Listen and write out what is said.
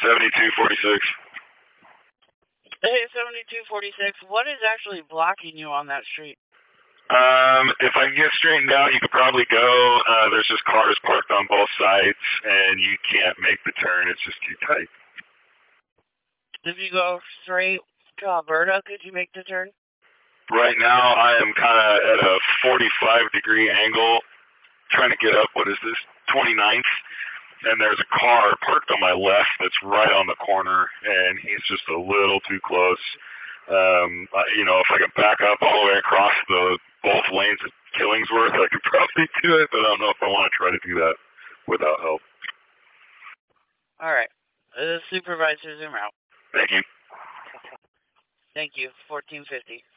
7246. Hey, 7246, what is actually blocking you on that street? If I can get straightened out, you could probably go. There's just cars parked on both sides, and you can't make the turn. It's just too tight. If you go straight to Alberta, could you make the turn? Right now, I am kind of at a 45-degree angle, trying to get up, 29th, and there's a car parked on my left that's right on the corner, and he's just a little too close. If I could back up all the way across both lanes at Killingsworth, I could probably do it, but I don't know if I want to try to do that without help. All right. The supervisor's en route. Thank you. Thank you. 1450.